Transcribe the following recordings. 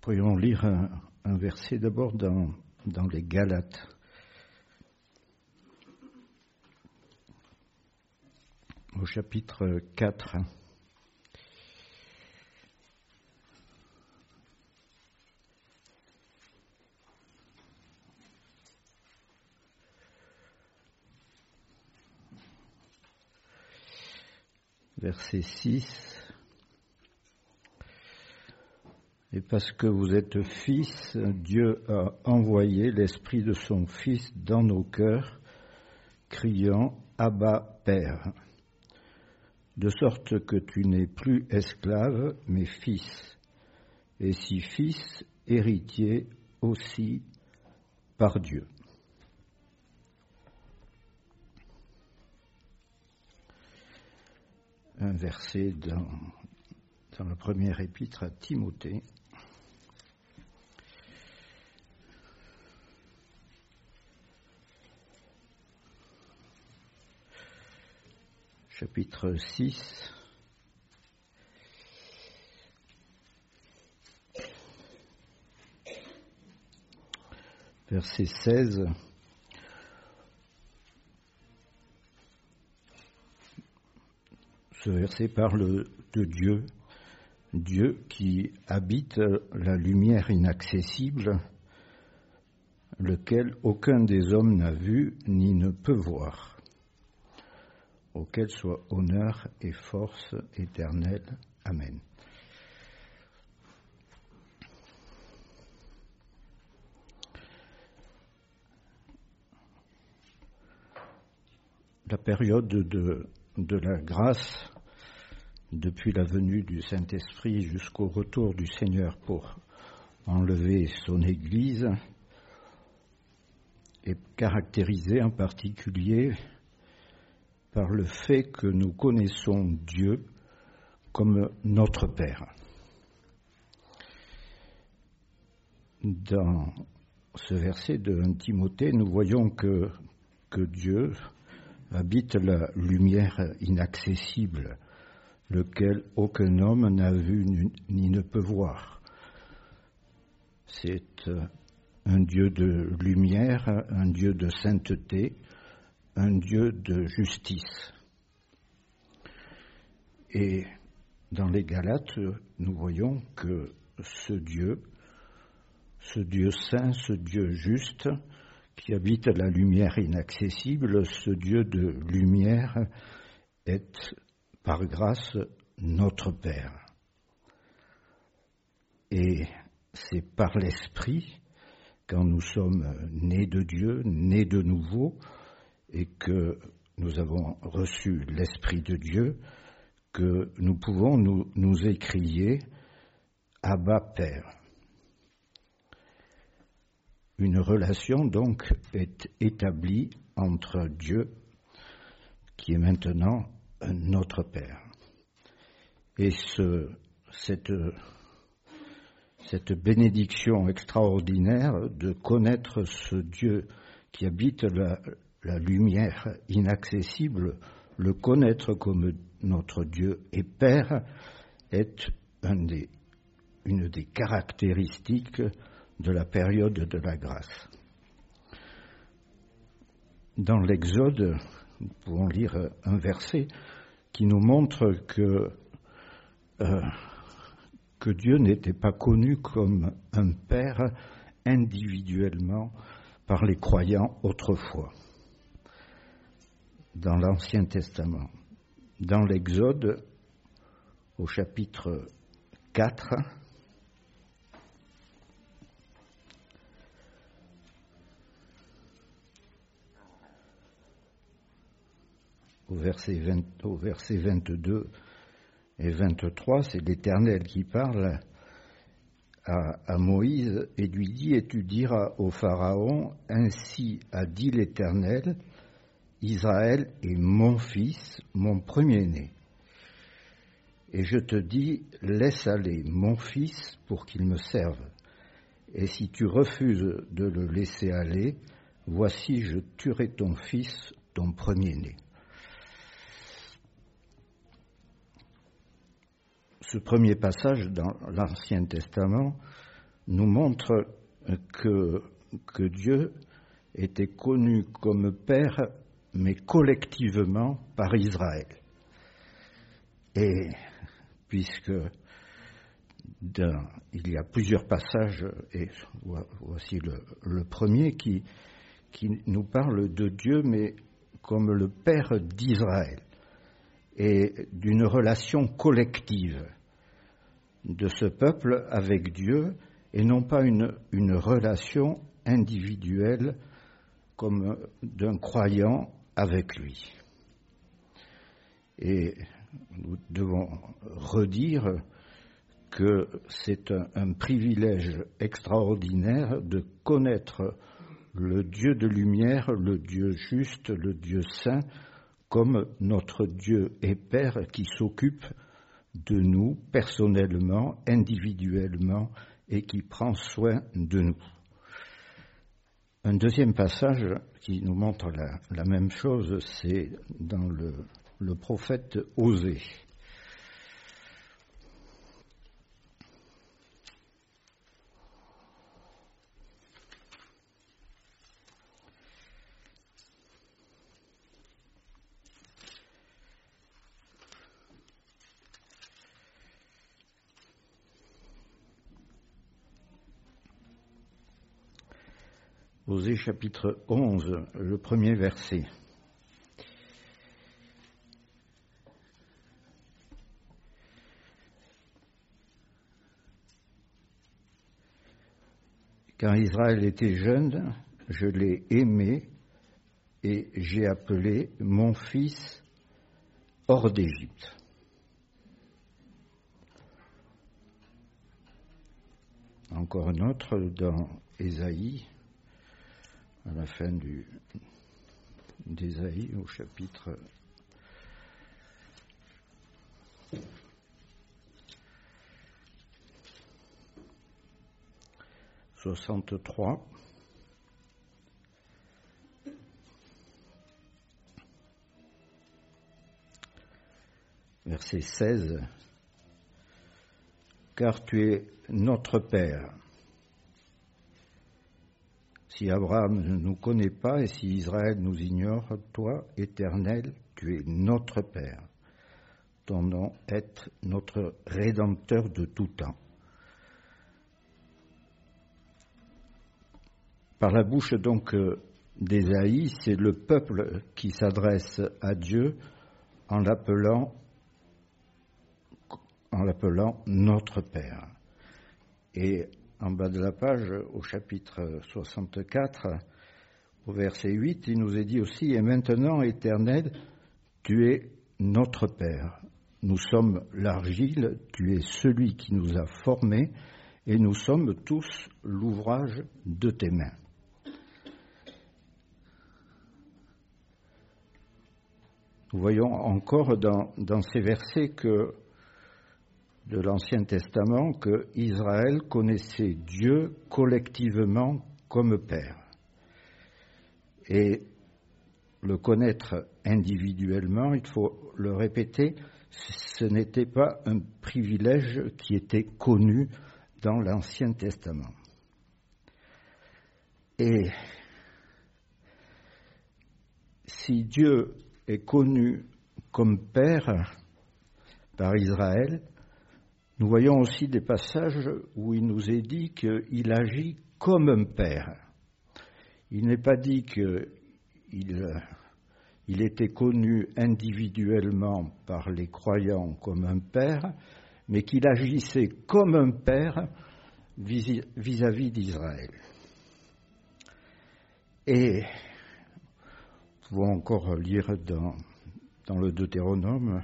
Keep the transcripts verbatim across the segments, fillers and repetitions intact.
Pourrions lire un, un verset d'abord dans, dans les Galates. Au chapitre quatre. Verset six. Et parce que vous êtes fils, Dieu a envoyé l'Esprit de son Fils dans nos cœurs, criant « Abba, Père ». De sorte que tu n'es plus esclave, mais fils, et si fils, héritier aussi par Dieu. Un verset dans, dans la première épître à Timothée. Chapitre six, verset seize. Ce verset parle de Dieu, Dieu qui habite la lumière inaccessible, lequel aucun des hommes n'a vu ni ne peut voir. Auquel soit honneur et force éternelle. Amen. La période de, de la grâce, depuis la venue du Saint-Esprit jusqu'au retour du Seigneur pour enlever son Église, est caractérisée en particulier par le fait que nous connaissons Dieu comme notre Père. Dans ce verset de Timothée, nous voyons que, que Dieu habite la lumière inaccessible, lequel aucun homme n'a vu ni ne peut voir. C'est un Dieu de lumière, un Dieu de sainteté, un Dieu de justice. Et dans les Galates, nous voyons que ce Dieu, ce Dieu saint, ce Dieu juste, qui habite la lumière inaccessible, ce Dieu de lumière est par grâce notre Père. Et c'est par l'Esprit, quand nous sommes nés de Dieu, nés de nouveau, et que nous avons reçu l'Esprit de Dieu, que nous pouvons nous, nous écrier « Abba, Père ». Une relation donc est établie entre Dieu, qui est maintenant notre Père. Et ce, cette, cette bénédiction extraordinaire de connaître ce Dieu qui habite la La lumière inaccessible, le connaître comme notre Dieu et Père, est un des, une des caractéristiques de la période de la grâce. Dans l'Exode, nous pouvons lire un verset qui nous montre que, euh, que Dieu n'était pas connu comme un Père individuellement par les croyants autrefois. Dans l'Ancien Testament, dans l'Exode, au chapitre quatre, au verset, vingt, au verset vingt-deux et vingt-trois, c'est l'Éternel qui parle à, à Moïse et lui dit « Et tu diras au Pharaon, ainsi a dit l'Éternel, Israël est mon fils, mon premier-né. Et je te dis, laisse aller mon fils pour qu'il me serve. Et si tu refuses de le laisser aller, voici, je tuerai ton fils, ton premier-né. » Ce premier passage dans l'Ancien Testament nous montre que, que Dieu était connu comme Père, mais collectivement par Israël. Et puisque dans, il y a plusieurs passages, et voici le, le premier qui, qui nous parle de Dieu, mais comme le Père d'Israël, et d'une relation collective de ce peuple avec Dieu, et non pas une, une relation individuelle comme d'un croyant avec lui. Et nous devons redire que c'est un, un privilège extraordinaire de connaître le Dieu de lumière, le Dieu juste, le Dieu saint, comme notre Dieu et Père qui s'occupe de nous personnellement, individuellement, et qui prend soin de nous. Un deuxième passage qui nous montre la, la même chose, c'est dans le, le prophète Osée. Osée chapitre onze, le premier verset. Quand Israël était jeune, je l'ai aimé et j'ai appelé mon fils hors d'Égypte. Encore un autre dans Ésaïe, à la fin du, d'Ésaïe, au chapitre soixante-trois. Verset seize. Car tu es notre Père. Si Abraham ne nous connaît pas et si Israël nous ignore, toi, Éternel, tu es notre Père. Ton nom est notre Rédempteur de tout temps. Par la bouche donc d'Ésaïe, c'est le peuple qui s'adresse à Dieu en l'appelant, en l'appelant notre Père. Et en bas de la page, au chapitre soixante-quatre, au verset huit, il nous est dit aussi « Et maintenant, Éternel, tu es notre Père. Nous sommes l'argile, tu es celui qui nous a formés, et nous sommes tous l'ouvrage de tes mains. » Nous voyons encore dans, dans ces versets que de l'Ancien Testament que Israël connaissait Dieu collectivement comme Père. Et le connaître individuellement, il faut le répéter, ce n'était pas un privilège qui était connu dans l'Ancien Testament. Et si Dieu est connu comme Père par Israël, nous voyons aussi des passages où il nous est dit qu'il agit comme un père. Il n'est pas dit qu'il il était connu individuellement par les croyants comme un père, mais qu'il agissait comme un père vis-à-vis d'Israël. Et nous pouvons encore lire dans, dans le Deutéronome,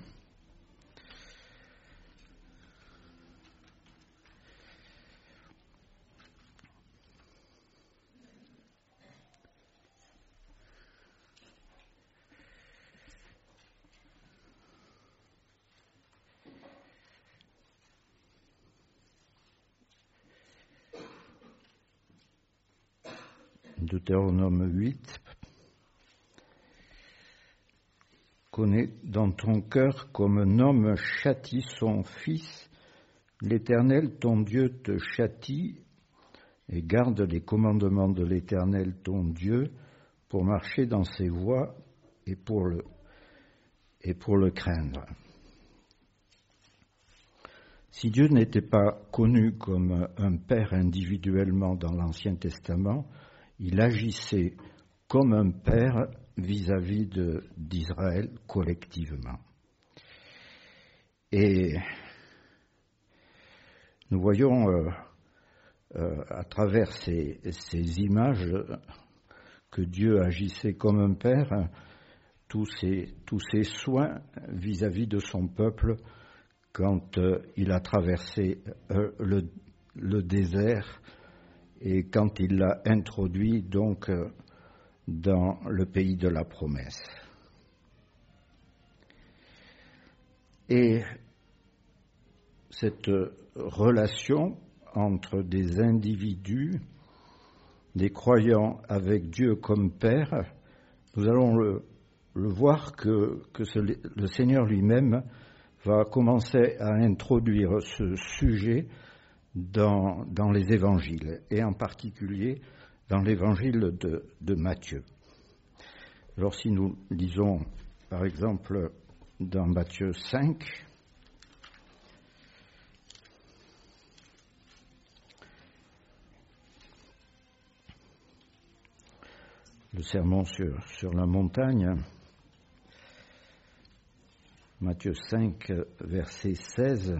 Deutéronome huit, connais dans ton cœur comme un homme châtie son fils, l'Éternel ton Dieu te châtie et garde les commandements de l'Éternel ton Dieu pour marcher dans ses voies et pour le, et pour le craindre. Si Dieu n'était pas connu comme un père individuellement dans l'Ancien Testament, il agissait comme un père vis-à-vis de, d'Israël collectivement. Et nous voyons euh, euh, à travers ces, ces images que Dieu agissait comme un père, tous ses, tous ses soins vis-à-vis de son peuple quand euh, il a traversé euh, le, le désert et quand il l'a introduit donc euh, dans le pays de la promesse. Et cette relation entre des individus, des croyants avec Dieu comme Père, nous allons le, le voir que, que ce, le Seigneur lui-même va commencer à introduire ce sujet dans, dans les évangiles, et en particulier dans l'évangile de, de Matthieu. Alors si nous lisons par exemple dans Matthieu cinq, le sermon sur, sur la montagne, Matthieu cinq, verset seize,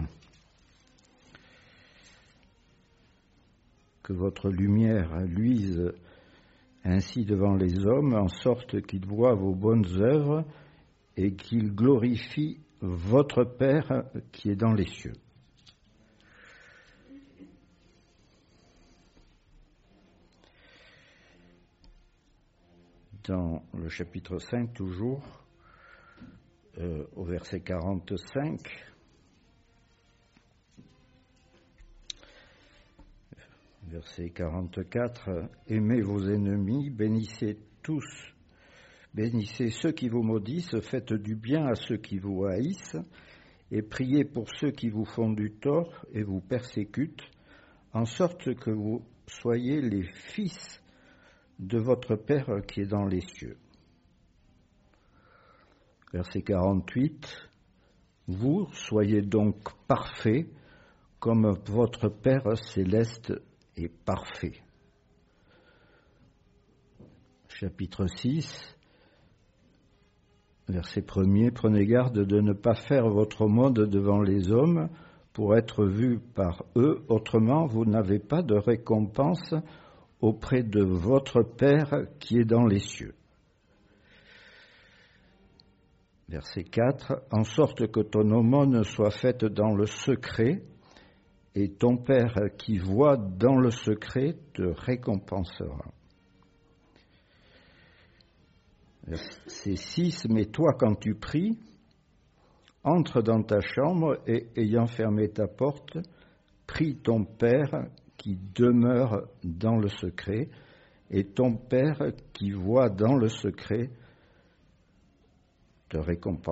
que votre lumière luise ainsi devant les hommes, en sorte qu'ils voient vos bonnes œuvres et qu'ils glorifient votre Père qui est dans les cieux. Dans le chapitre cinq, toujours, euh, au verset quarante-cinq, verset quarante-quatre, « Aimez vos ennemis, bénissez tous, bénissez ceux qui vous maudissent, faites du bien à ceux qui vous haïssent, et priez pour ceux qui vous font du tort et vous persécutent, en sorte que vous soyez les fils de votre Père qui est dans les cieux. » Verset quarante-huit, « Vous soyez donc parfaits, comme votre Père céleste est parfait. » Chapitre six, verset premier, « Prenez garde de ne pas faire votre mode devant les hommes pour être vus par eux, autrement vous n'avez pas de récompense auprès de votre Père qui est dans les cieux. » Verset quatre, « En sorte que ton aumône soit faite dans le secret, et ton Père qui voit dans le secret te récompensera. » Verset six, « Mais toi, quand tu pries, entre dans ta chambre et, ayant fermé ta porte, prie ton Père qui demeure dans le secret, et ton Père qui voit dans le secret te récompensera. »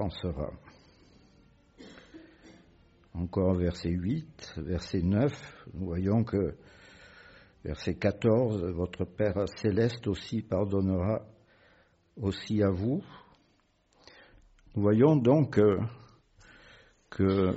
Encore verset huit, verset neuf, nous voyons que verset quatorze, « Votre Père céleste aussi pardonnera aussi à vous. » Nous voyons donc que, que,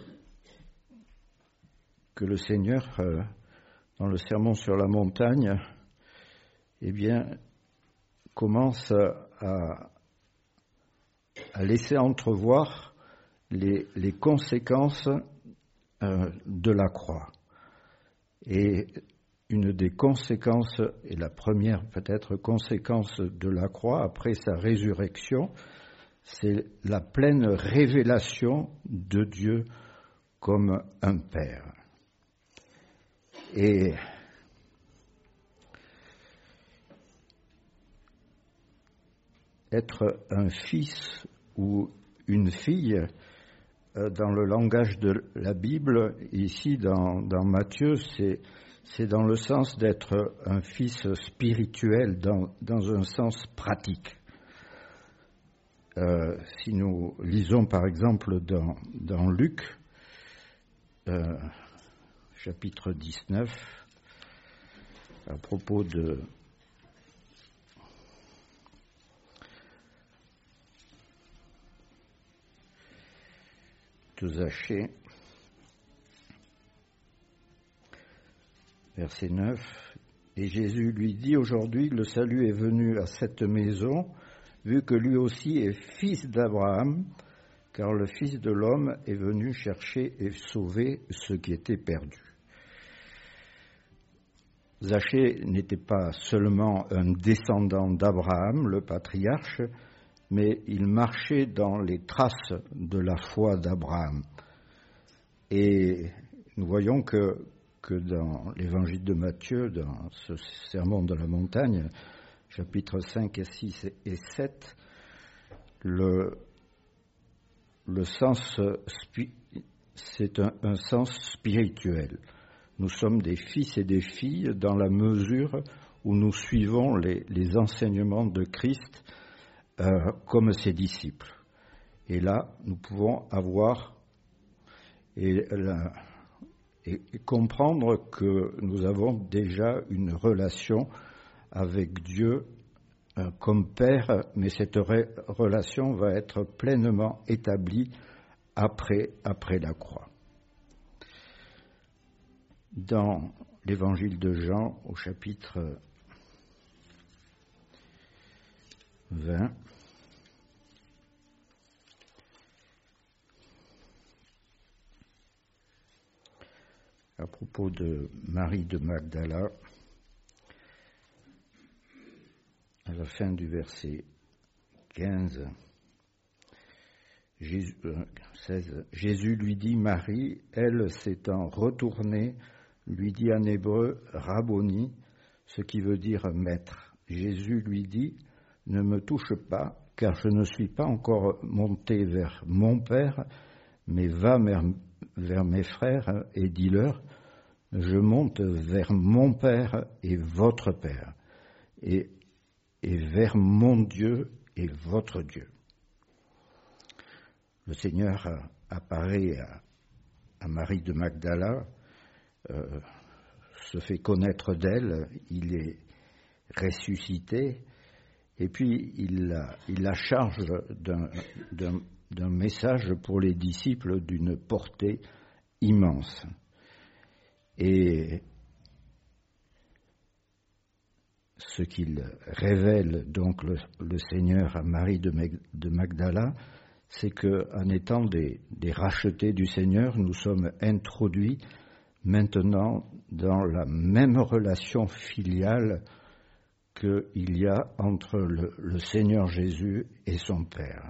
que le Seigneur, dans le sermon sur la montagne, eh bien, commence à, à laisser entrevoir les, les conséquences euh, de la croix. Et une des conséquences, et la première peut-être conséquence de la croix après sa résurrection, c'est la pleine révélation de Dieu comme un Père. Et être un fils ou une fille, dans le langage de la Bible, ici dans, dans Matthieu, c'est, c'est dans le sens d'être un fils spirituel, dans, dans un sens pratique. Euh, si nous lisons par exemple dans, dans Luc, euh, chapitre dix-neuf, à propos de de Zachée, verset neuf, « Et Jésus lui dit, aujourd'hui le salut est venu à cette maison, vu que lui aussi est fils d'Abraham, car le Fils de l'homme est venu chercher et sauver ce qui était perdu. » Zachée n'était pas seulement un descendant d'Abraham, le patriarche, mais il marchait dans les traces de la foi d'Abraham. Et nous voyons que, que dans l'évangile de Matthieu, dans ce sermon de la montagne, chapitres cinq, six et sept, le, le sens, c'est un, un sens spirituel. Nous sommes des fils et des filles dans la mesure où nous suivons les, les enseignements de Christ euh, comme ses disciples. Et là, nous pouvons avoir et, la, et, et comprendre que nous avons déjà une relation avec Dieu euh, comme Père, mais cette re- relation va être pleinement établie après, après la croix. Dans l'évangile de Jean, au chapitre vingt, à propos de Marie de Magdala, à la fin du verset quinze, Jésus, euh, seize, Jésus lui dit, Marie, elle s'étant retournée, lui dit en hébreu « Rabboni », ce qui veut dire « maître ». Jésus lui dit « Ne me touche pas, car je ne suis pas encore monté vers mon Père, mais va vers, vers mes frères et dis-leur, je monte vers mon Père et votre Père, et, et vers mon Dieu et votre Dieu. » Le Seigneur apparaît à, à Marie de Magdala, Euh, se fait connaître d'elle, il est ressuscité, et puis il la, il la charge d'un, d'un, d'un message pour les disciples d'une portée immense. Et ce qu'il révèle donc le, le Seigneur à Marie de, de Magdala, c'est qu'en étant des, des rachetés du Seigneur, nous sommes introduits maintenant dans la même relation filiale qu'il y a entre le, le Seigneur Jésus et son Père.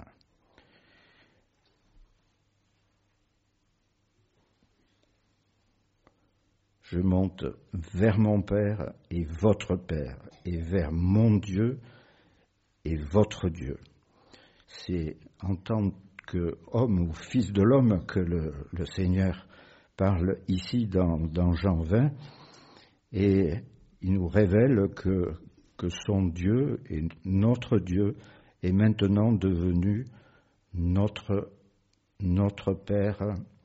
Je monte vers mon Père et votre Père, et vers mon Dieu et votre Dieu. C'est en tant qu'homme ou fils de l'homme que le, le Seigneur parle ici dans, dans Jean vingt, et il nous révèle que, que son Dieu et notre Dieu est maintenant devenu notre, notre Père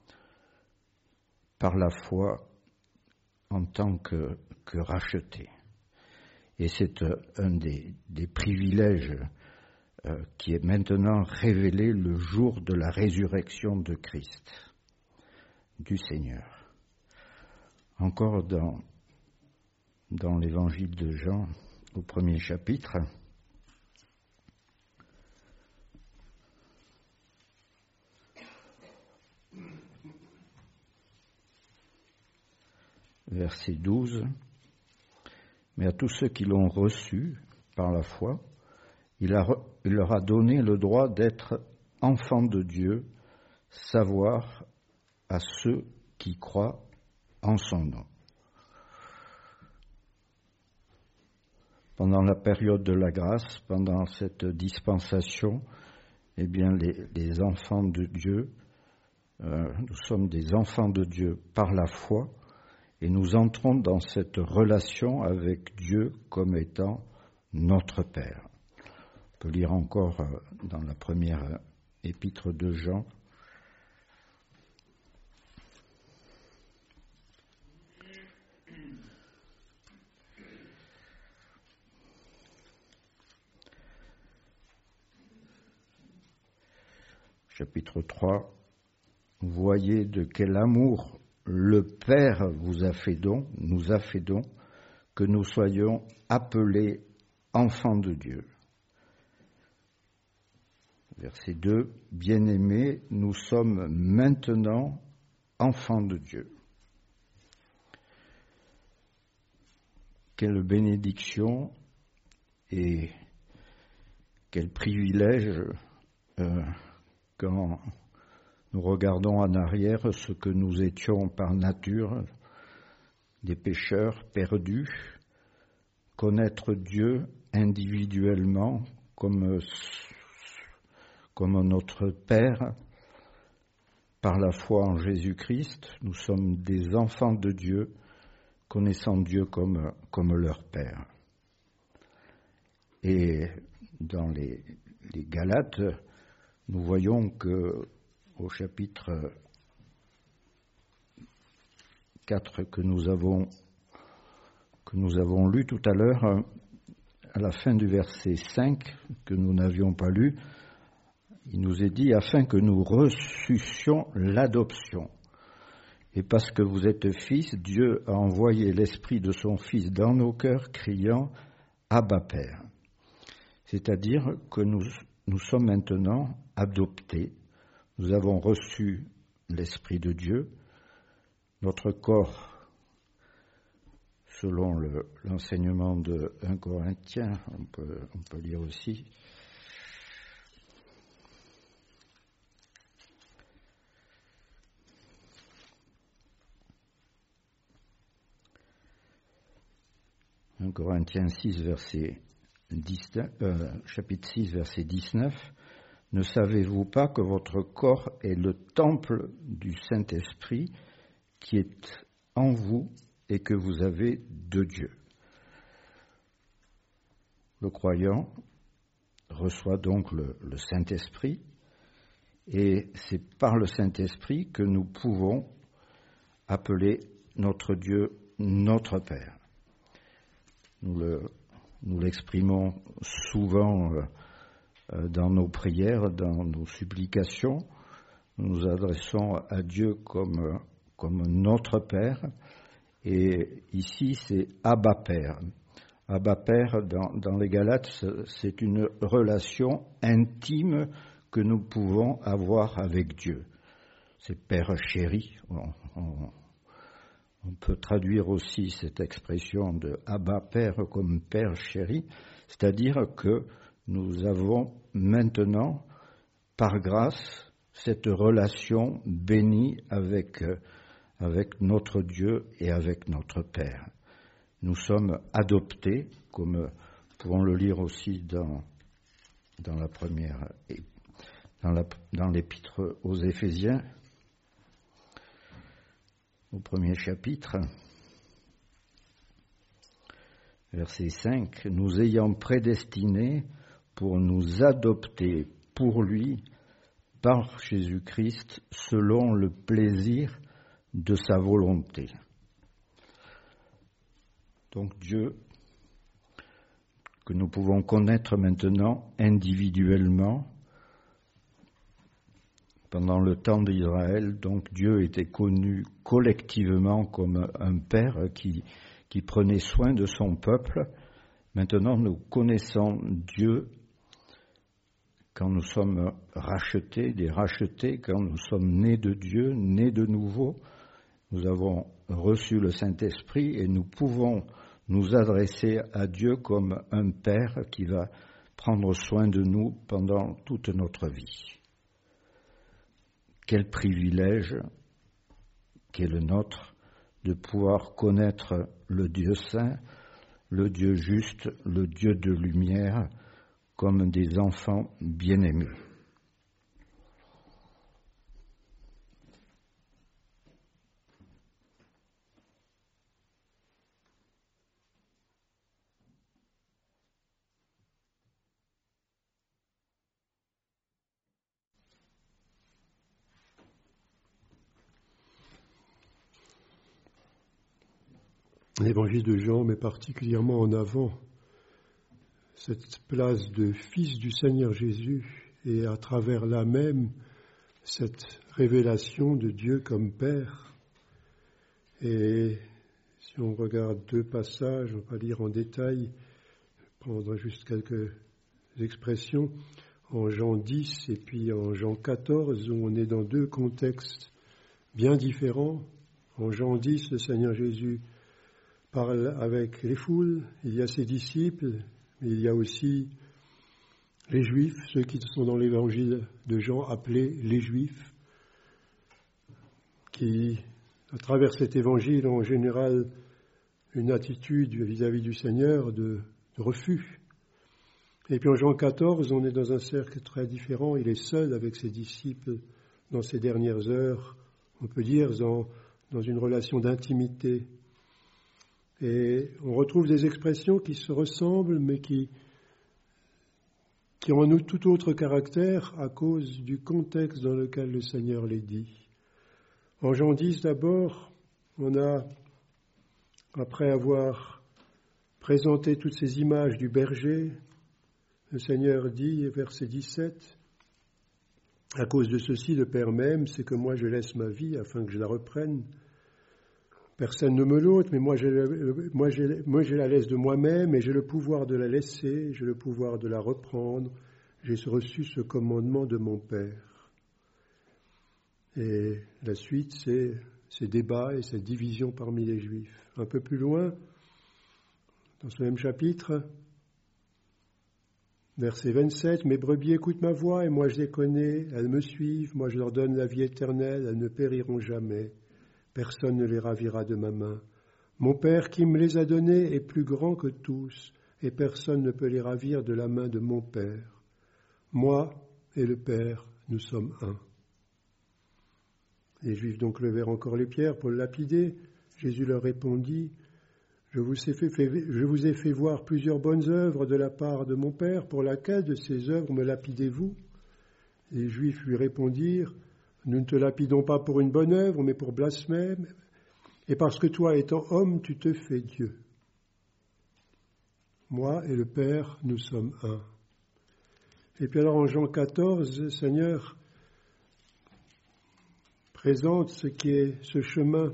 par la foi en tant que, que racheté. Et c'est un des, des privilèges euh, qui est maintenant révélé le jour de la résurrection de Christ, du Seigneur. Encore dans, dans l'évangile de Jean, au premier chapitre, verset douze, « Mais à tous ceux qui l'ont reçu par la foi, il, a, il leur a donné le droit d'être enfants de Dieu, savoir à ceux qui croient en son nom. » Pendant la période de la grâce, pendant cette dispensation, eh bien, les, les enfants de Dieu, euh, nous sommes des enfants de Dieu par la foi, et nous entrons dans cette relation avec Dieu comme étant notre Père. On peut lire encore dans la première épître de Jean, chapitre trois, voyez de quel amour le Père vous a fait don, nous a fait don, que nous soyons appelés enfants de Dieu. Verset deux, bien-aimés, nous sommes maintenant enfants de Dieu. Quelle bénédiction et quel privilège euh, quand nous regardons en arrière ce que nous étions par nature, des pécheurs perdus, connaître Dieu individuellement comme, comme notre Père, par la foi en Jésus-Christ, nous sommes des enfants de Dieu, connaissant Dieu comme, comme leur Père. Et dans les, les Galates, nous voyons que au chapitre quatre que nous avons, que nous avons lu tout à l'heure, à la fin du verset cinq, que nous n'avions pas lu, il nous est dit « afin que nous reçussions l'adoption ». Et parce que vous êtes fils, Dieu a envoyé l'Esprit de son Fils dans nos cœurs, criant « Abba Père ». C'est-à-dire que nous, nous sommes maintenant adoptés. Nous avons reçu l'Esprit de Dieu. Notre corps, selon le, l'enseignement de premier Corinthiens, on peut, on peut lire aussi, premier Corinthiens six, verset dix-neuf, euh, chapitre six, verset dix-neuf, « Ne savez-vous pas que votre corps est le temple du Saint-Esprit qui est en vous et que vous avez de Dieu ?» Le croyant reçoit donc le, le Saint-Esprit et c'est par le Saint-Esprit que nous pouvons appeler notre Dieu notre Père. Nous, le, nous l'exprimons souvent euh, dans nos prières, dans nos supplications. Nous nous adressons à Dieu comme, comme notre Père. Et ici, c'est Abba Père. Abba Père, dans, dans les Galates, c'est une relation intime que nous pouvons avoir avec Dieu. C'est Père chéri. On, on, on peut traduire aussi cette expression de Abba Père comme Père chéri, c'est-à-dire que nous avons maintenant, par grâce, cette relation bénie avec, avec notre Dieu et avec notre Père. Nous sommes adoptés, comme nous pouvons le lire aussi dans, dans la première, dans, la, dans l'épître aux Éphésiens, au premier chapitre, verset cinq, « Nous ayant prédestinés pour nous adopter pour lui par Jésus-Christ selon le plaisir de sa volonté. » Donc Dieu, que nous pouvons connaître maintenant individuellement, pendant le temps d'Israël, donc Dieu était connu collectivement comme un Père qui, qui prenait soin de son peuple. Maintenant, nous connaissons Dieu quand nous sommes rachetés, des rachetés, quand nous sommes nés de Dieu, nés de nouveau. Nous avons reçu le Saint-Esprit et nous pouvons nous adresser à Dieu comme un Père qui va prendre soin de nous pendant toute notre vie. Quel privilège qu'est le nôtre de pouvoir connaître le Dieu saint, le Dieu juste, le Dieu de lumière, comme des enfants bien-aimés. L'évangile de Jean met particulièrement en avant cette place de fils du Seigneur Jésus et à travers là même cette révélation de Dieu comme Père. Et si on regarde deux passages, on va lire en détail, prendre juste quelques expressions, en Jean dix et puis en Jean quatorze, où on est dans deux contextes bien différents. En Jean dix, le Seigneur Jésus parle avec les foules, il y a ses disciples, mais il y a aussi les Juifs, ceux qui sont dans l'évangile de Jean appelés les Juifs, qui, à travers cet évangile, ont en général une attitude vis-à-vis du Seigneur de, de refus. Et puis en Jean quatorze, on est dans un cercle très différent. Il est seul avec ses disciples dans ces dernières heures, on peut dire, dans, dans une relation d'intimité. Et on retrouve des expressions qui se ressemblent, mais qui, qui ont en tout autre caractère à cause du contexte dans lequel le Seigneur les dit. En Jean dix, d'abord, on a, après avoir présenté toutes ces images du berger, le Seigneur dit, verset dix-sept, « À cause de ceci, le Père m'aime, c'est que moi je laisse ma vie afin que je la reprenne. Personne ne me l'ôte, mais moi je, moi, je, moi je la laisse de moi-même et j'ai le pouvoir de la laisser, j'ai le pouvoir de la reprendre. J'ai reçu ce commandement de mon Père. » Et la suite, c'est ces débats et cette division parmi les Juifs. Un peu plus loin, dans ce même chapitre, verset vingt-sept, « Mes brebis écoutent ma voix et moi je les connais, elles me suivent, moi je leur donne la vie éternelle, elles ne périront jamais. Personne ne les ravira de ma main. Mon Père qui me les a donnés est plus grand que tous, et personne ne peut les ravir de la main de mon Père. Moi et le Père, nous sommes un. » Les Juifs donc levèrent encore les pierres pour le lapider. Jésus leur répondit, « Je vous ai fait, je vous ai fait voir plusieurs bonnes œuvres de la part de mon Père. Pour laquelle de ces œuvres me lapidez-vous » Les Juifs lui répondirent, « Nous ne te lapidons pas pour une bonne œuvre, mais pour blasphème, et parce que toi, étant homme, tu te fais Dieu. Moi et le Père, nous sommes un. » Et puis alors en Jean quatorze, le Seigneur présente ce qui est ce chemin,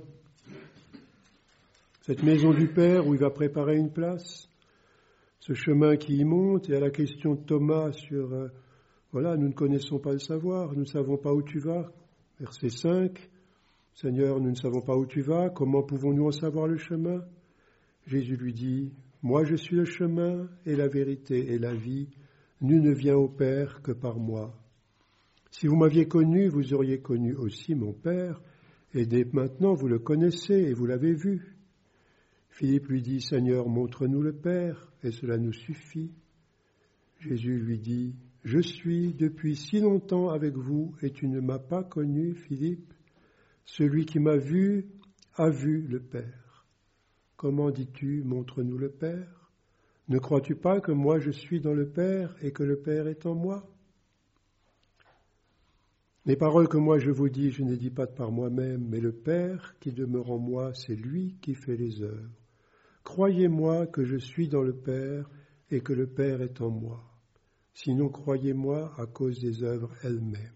cette maison du Père où il va préparer une place, ce chemin qui y monte, et à la question de Thomas sur, euh, voilà, nous ne connaissons pas le savoir, nous ne savons pas où tu vas. Verset cinq, Seigneur, nous ne savons pas où tu vas, comment pouvons-nous en savoir le chemin ? Jésus lui dit, moi je suis le chemin et la vérité et la vie, nul ne vient au Père que par moi. Si vous m'aviez connu, vous auriez connu aussi mon Père, et dès maintenant vous le connaissez et vous l'avez vu. Philippe lui dit, Seigneur, montre-nous le Père, et cela nous suffit. Jésus lui dit, je suis depuis si longtemps avec vous, et tu ne m'as pas connu, Philippe. Celui qui m'a vu a vu le Père. Comment dis-tu, montre-nous le Père ? Ne crois-tu pas que moi je suis dans le Père et que le Père est en moi ? Les paroles que moi je vous dis, je ne dis pas par moi-même, mais le Père qui demeure en moi, c'est lui qui fait les œuvres. Croyez-moi que je suis dans le Père et que le Père est en moi. Sinon, croyez-moi à cause des œuvres elles-mêmes.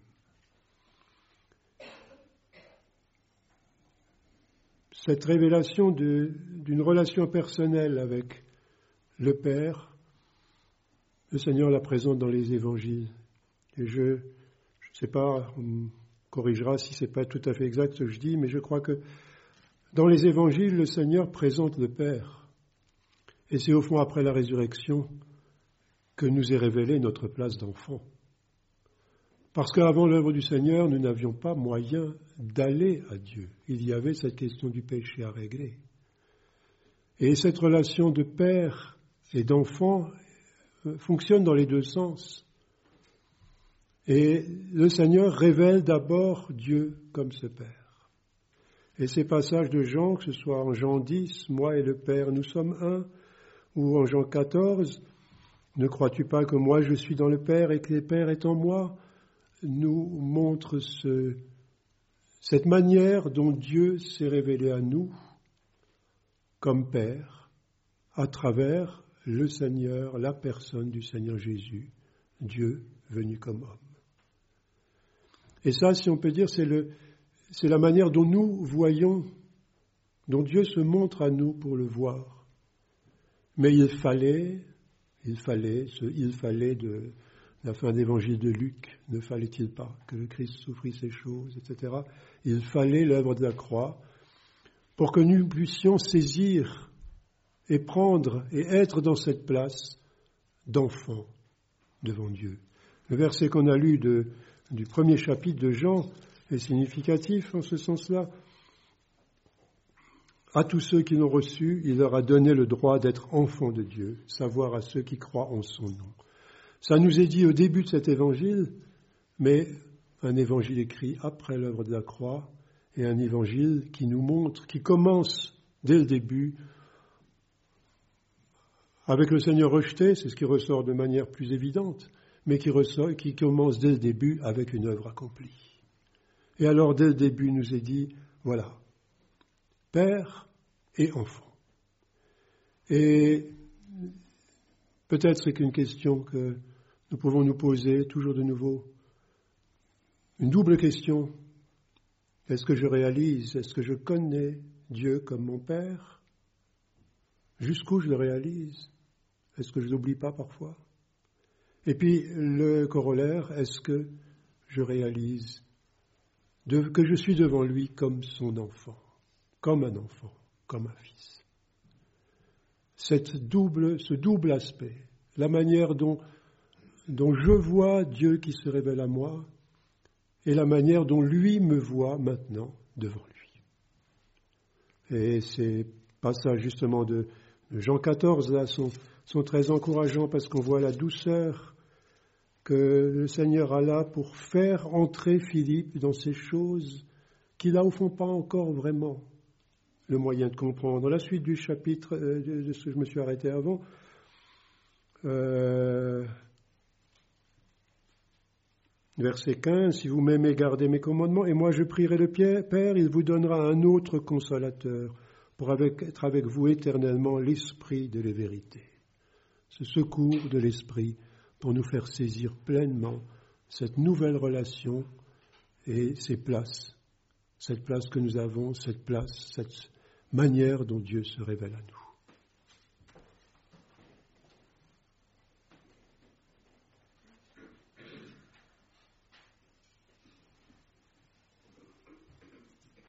Cette révélation de, d'une relation personnelle avec le Père, le Seigneur la présente dans les évangiles. Et je... Je ne sais pas, on me corrigera si ce n'est pas tout à fait exact ce que je dis, mais je crois que dans les évangiles, le Seigneur présente le Père. Et c'est au fond après la résurrection que nous est révélée notre place d'enfant. Parce qu'avant l'œuvre du Seigneur, nous n'avions pas moyen d'aller à Dieu. Il y avait cette question du péché à régler. Et cette relation de père et d'enfant fonctionne dans les deux sens. Et le Seigneur révèle d'abord Dieu comme ce Père. Et ces passages de Jean, que ce soit en Jean dix, moi et le Père, nous sommes un, ou en Jean quatorze, ne crois-tu pas que moi je suis dans le Père et que le Père est en moi, nous montrent ce, cette manière dont Dieu s'est révélé à nous comme Père, à travers le Seigneur, la personne du Seigneur Jésus, Dieu venu comme homme. Et ça, si on peut dire, c'est, le, c'est la manière dont nous voyons, dont Dieu se montre à nous pour le voir. Mais il fallait, il fallait, ce il fallait de la fin d'évangile de Luc, ne fallait-il pas que le Christ souffrit ces choses, et cetera. Il fallait l'œuvre de la croix pour que nous puissions saisir et prendre et être dans cette place d'enfant devant Dieu. Le verset qu'on a lu de, du premier chapitre de Jean est significatif en ce sens-là. À tous ceux qui l'ont reçu, il leur a donné le droit d'être enfants de Dieu, savoir à ceux qui croient en son nom. Ça nous est dit au début de cet évangile, mais un évangile écrit après l'œuvre de la croix et un évangile qui nous montre, qui commence dès le début avec le Seigneur rejeté, c'est ce qui ressort de manière plus évidente, mais qui, ressort, qui commence dès le début avec une œuvre accomplie. Et alors dès le début il nous est dit, voilà, Père et enfant. Et peut-être c'est qu'une question que nous pouvons nous poser toujours de nouveau. Une double question. Est-ce que je réalise, est-ce que je connais Dieu comme mon Père? Jusqu'où je le réalise? Est-ce que je ne l'oublie pas parfois? Et puis le corollaire, est-ce que je réalise de, que je suis devant lui comme son enfant, comme un enfant, comme un fils? Cette double, ce double aspect, la manière dont, dont je vois Dieu qui se révèle à moi et la manière dont lui me voit maintenant devant lui. Et ces passages justement de, de Jean quatorze là sont, sont très encourageants parce qu'on voit la douceur que le Seigneur a là pour faire entrer Philippe dans ces choses qu'il n'a au fond pas encore vraiment le moyen de comprendre. La suite du chapitre euh, de, de ce que je me suis arrêté avant, euh, verset quinze, « Si vous m'aimez, gardez mes commandements, et moi je prierai le Père, il vous donnera un autre consolateur pour avec, être avec vous éternellement, l'Esprit de la vérité. » Ce secours de l'Esprit pour nous faire saisir pleinement cette nouvelle relation et ces places, cette place que nous avons, cette place, cette manière dont Dieu se révèle à nous.